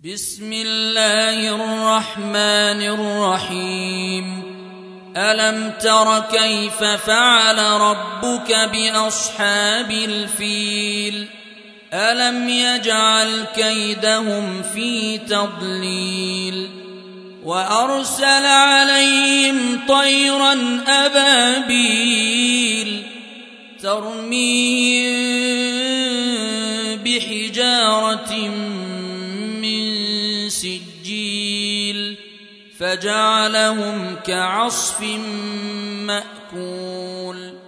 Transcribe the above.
بسم الله الرحمن الرحيم ألم تر كيف فعل ربك بأصحاب الفيل ألم يجعل كيدهم في تضليل وأرسل عليهم طيرا أبابيل ترميهم بحجارة من سجيل فجعلهم كعصف مأكول